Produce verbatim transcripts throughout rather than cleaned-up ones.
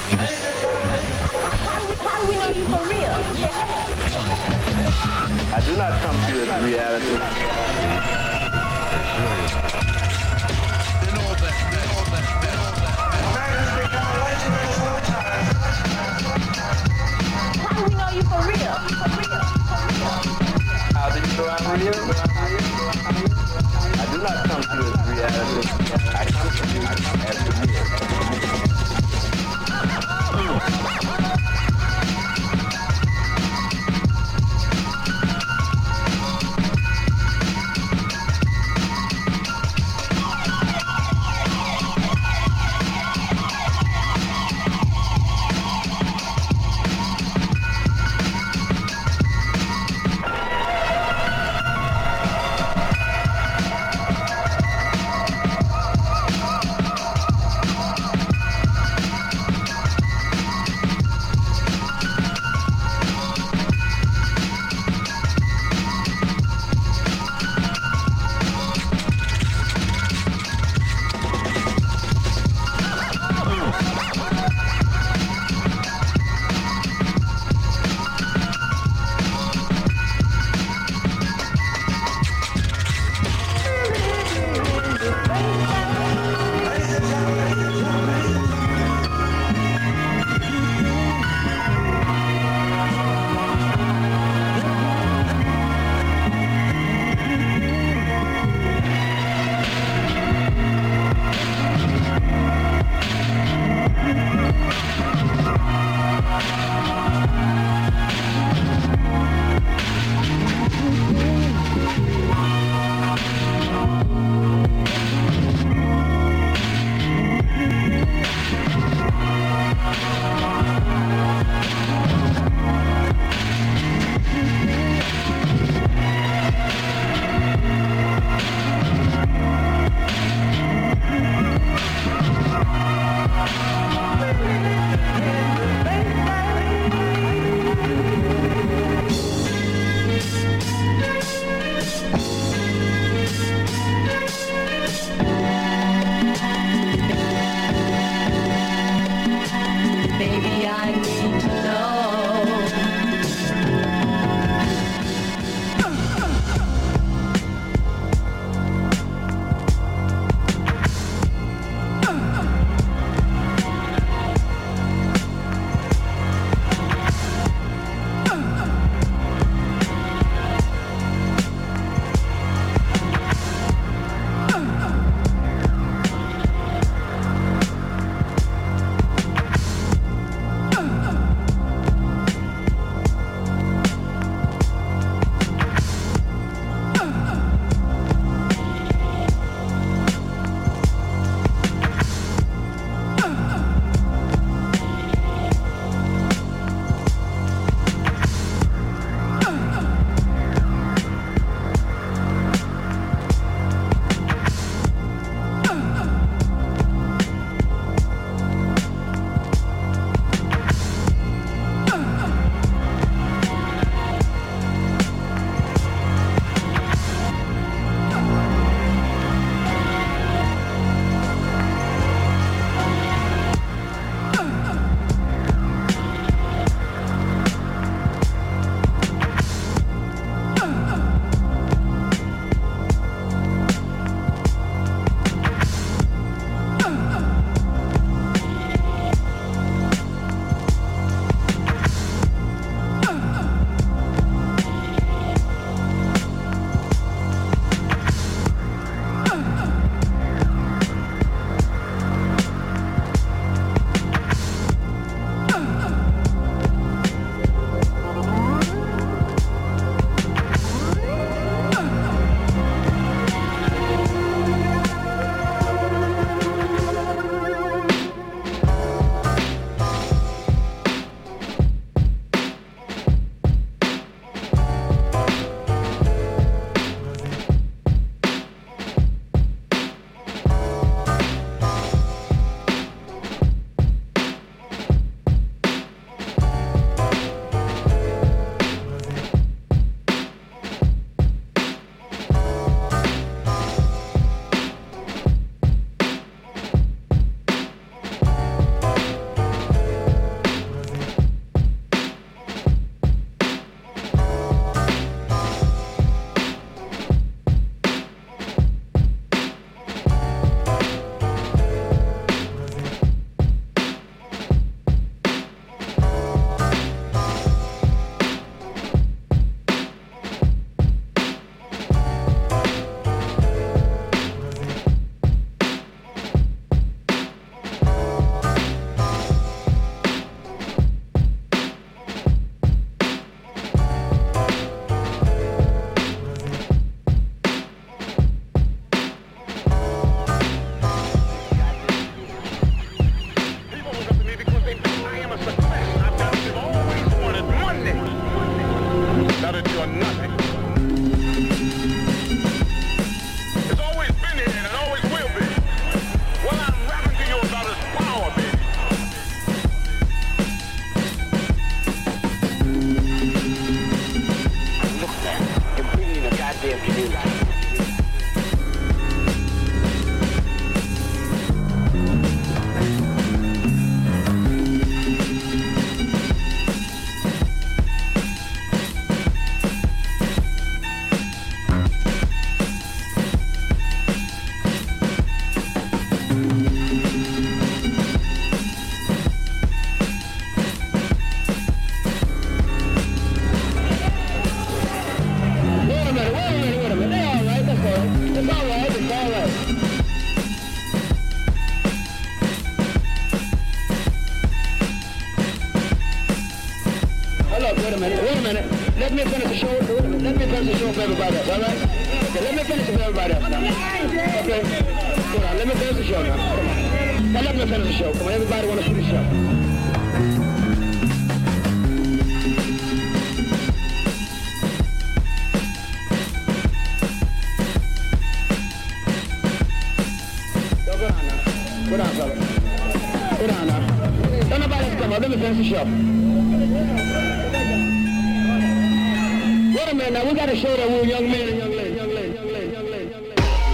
How do we know you for real? I do not come to you as reality. How do we know you for real? For real? For real? How do you know I'm real? I do not come to you as reality. I come to you as the real. wait a minute, wait a minute. Let me finish the show. Let me finish the show for everybody else, all right? Okay, let me finish it for everybody else now. Okay? Hold on, let me finish the show now. Come on. Now let me finish the show. Come on, everybody want to see the show. Go down now. Go down, fella. Go down now. Don't nobody else come up. Let me finish the show. Wait a minute now. We got to show that we're young men and young ladies. Young ladies. Young ladies. Young ladies. Young ladies.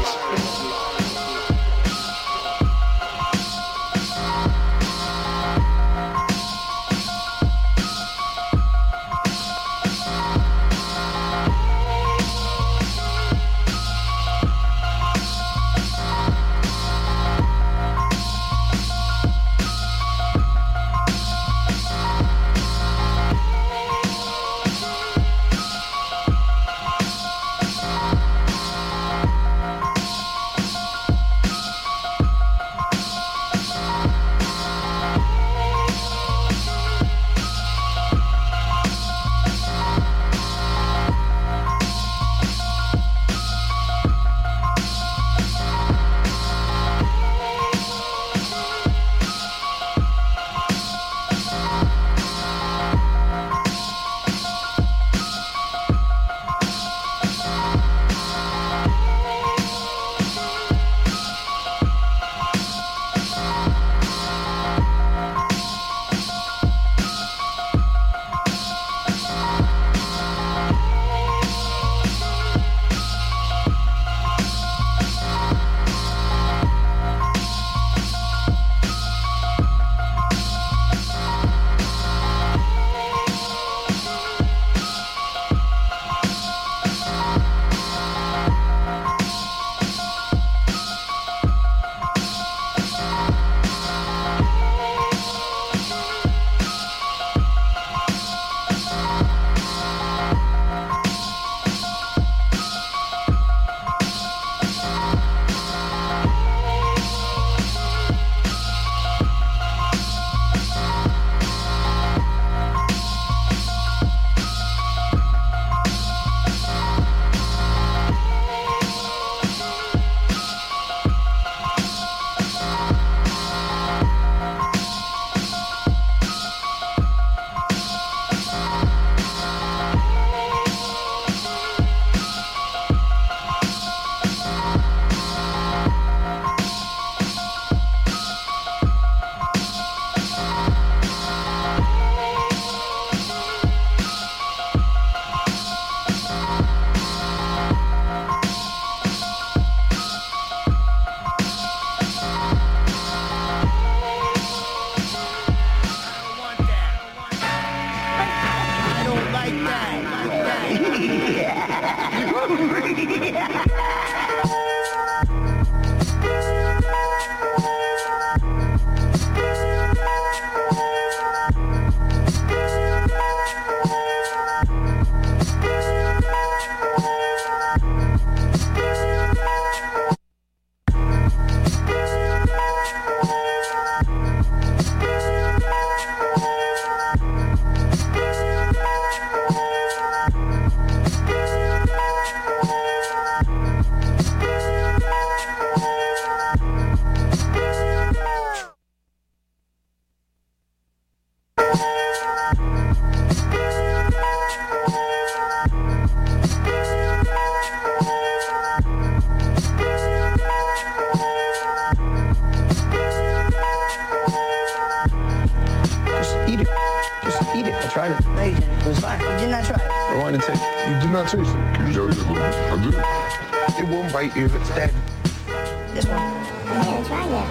taste it. Can you just look? I did. It won't bite you if it's dead. This one. I haven't tried yet.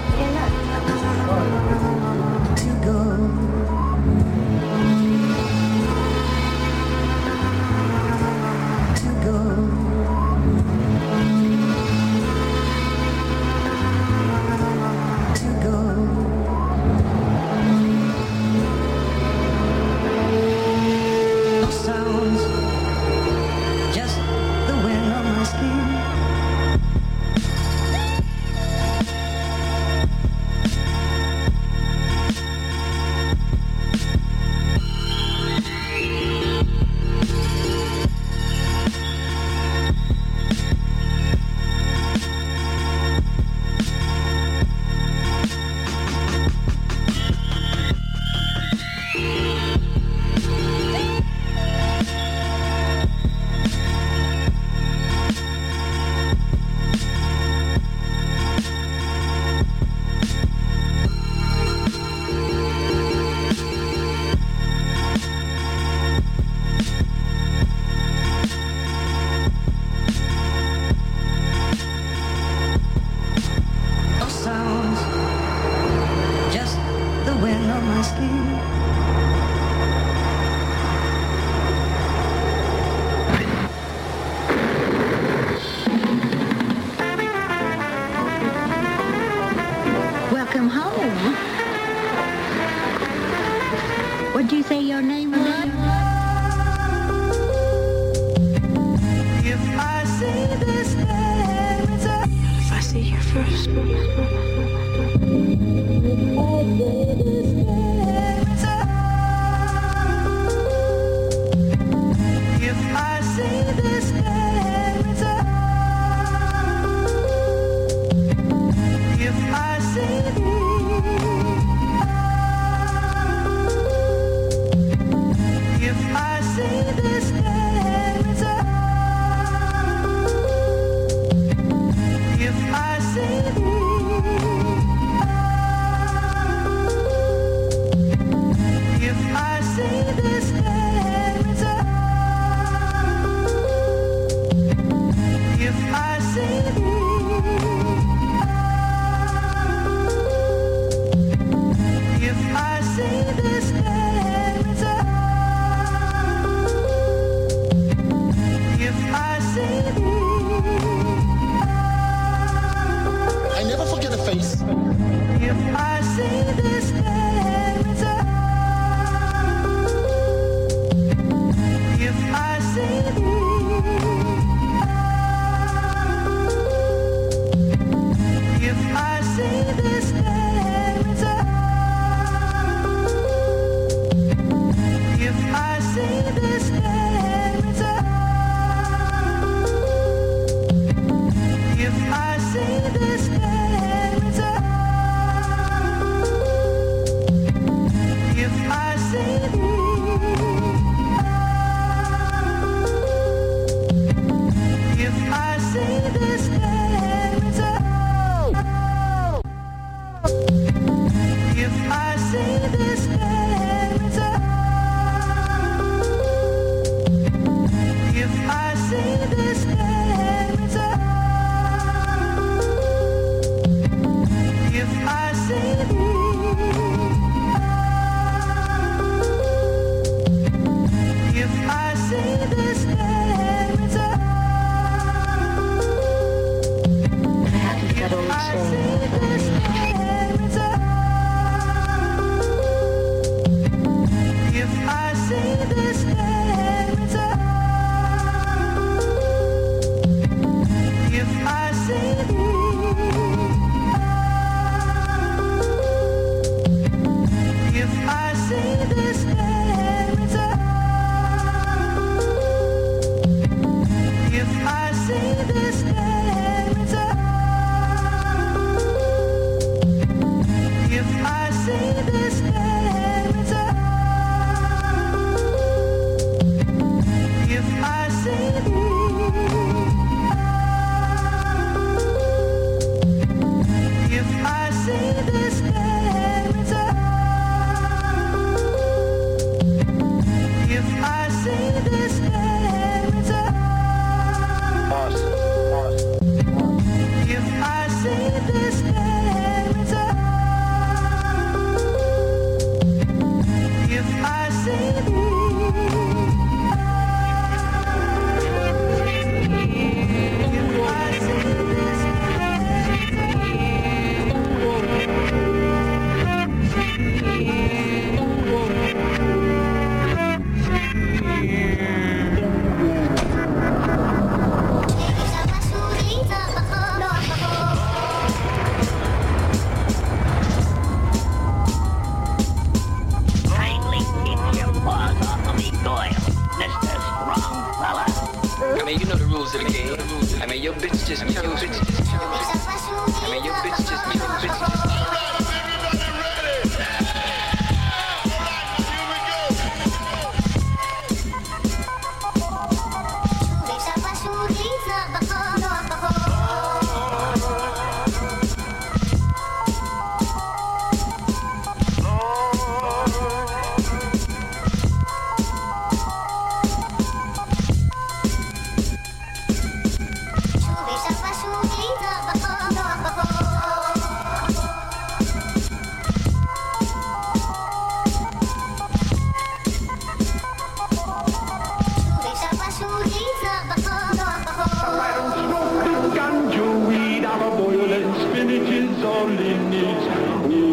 I don't know. To go. Welcome home. What'd you say your name was? If I see this stanza, if I see you first, if I see this stanza, if I see if I see this stanza, if I see if I see this stanza, if I see if I see this stanza, if I see I never forget a face. if I see this stanza, if I see if I see this stanza, if I see this stanza, if I see this stanza, if I see if I see this stanza, if I see this stanza, if I see this stanza, if I see if I see this stanza, if I see this stanza, if I see this stanza, if I see if I see this stanza, if I see this stanza, if I see this stanza, if I see if I see this stanza, if I see this stanza, if I see this stanza, if I see Kindly keep your paws off of me, Doyle, Mister Strong Fella. I mean, you know the rules of the game. I mean, your bitch just chose me. I mean, your bitch just chose bitch just Shooby, only needs you.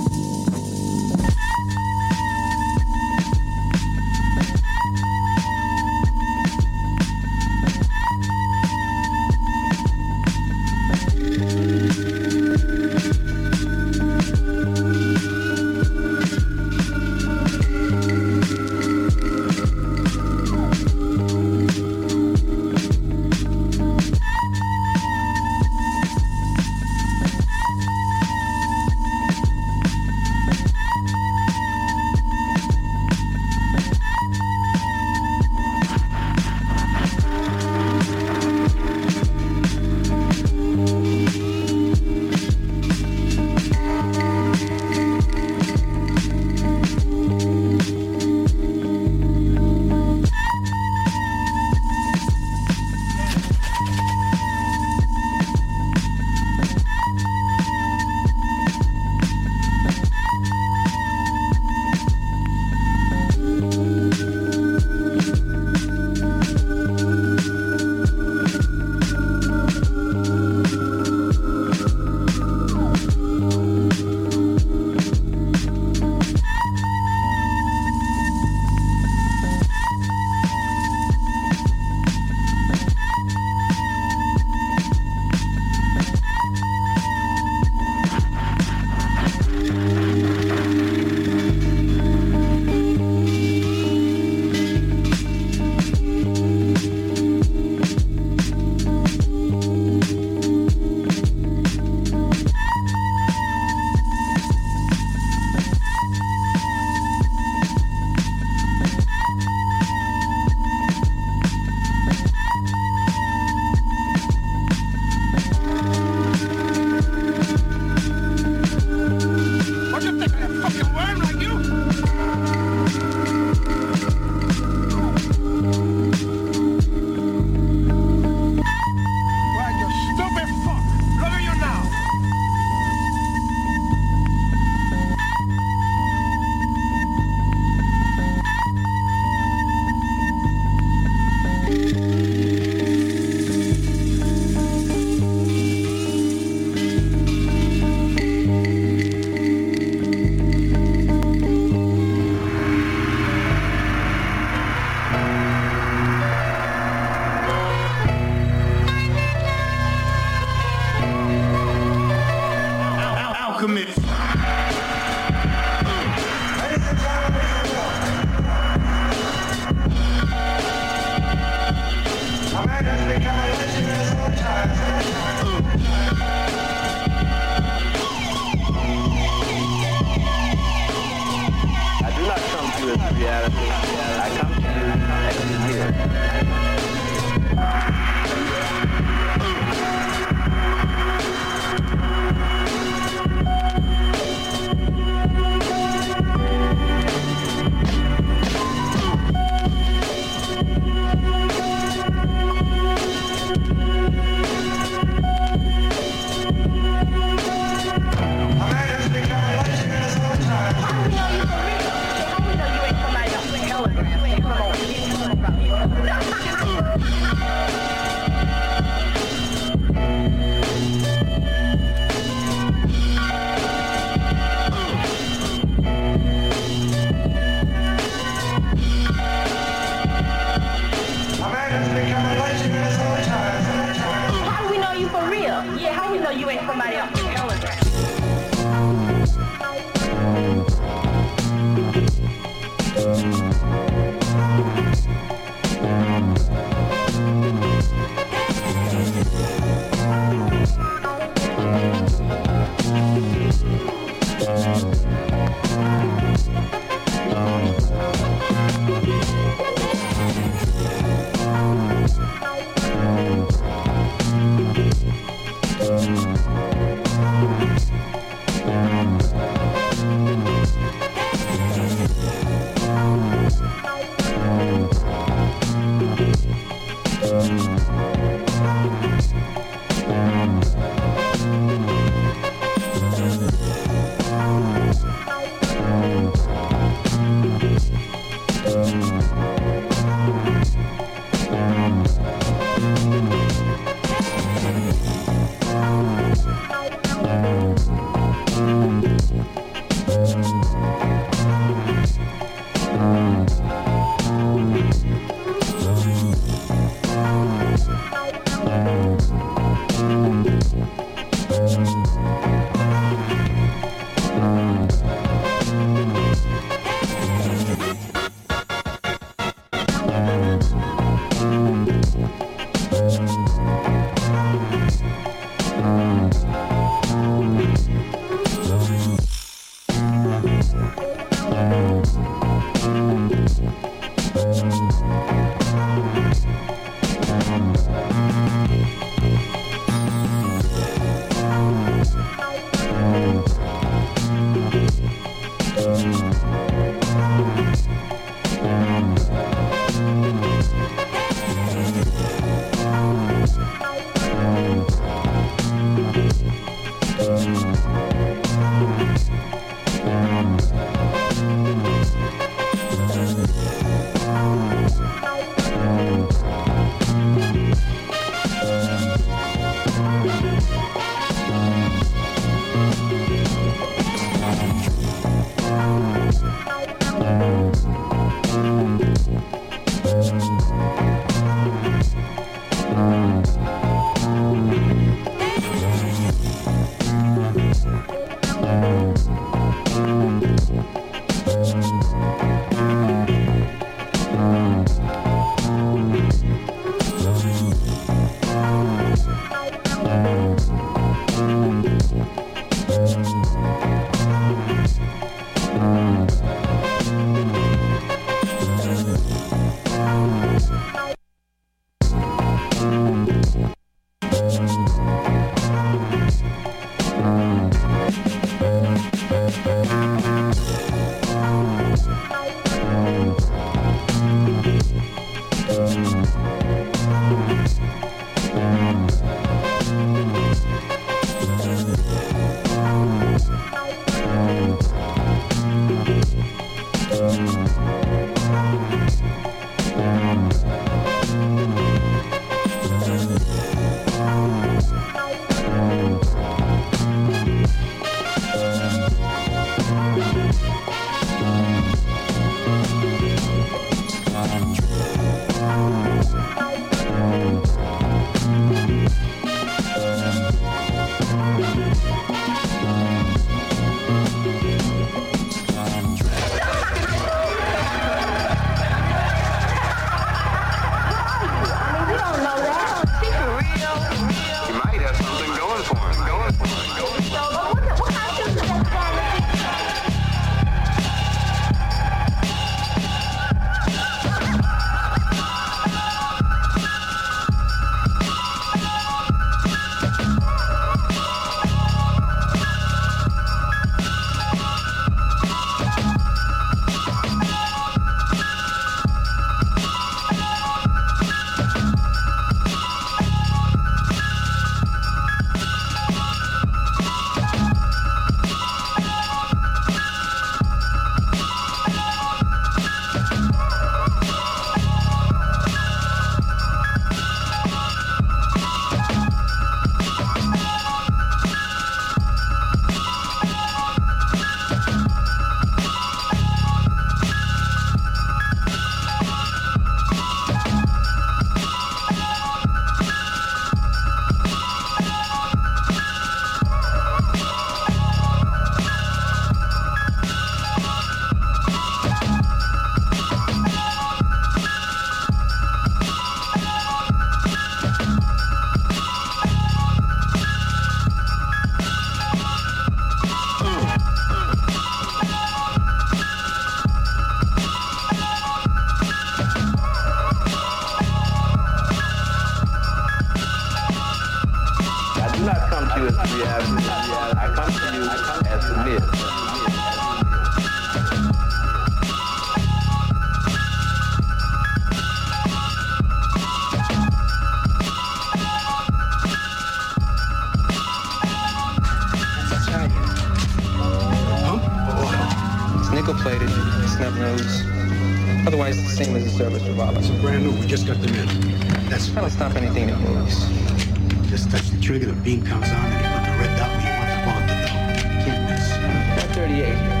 same as a service revolver. It's brand new. We just got them in. That's Trying to stop anything that moves. Just touch the trigger, the beam comes on, and you put the red dot where you want the bullet to go. Can't miss. thirty-eight.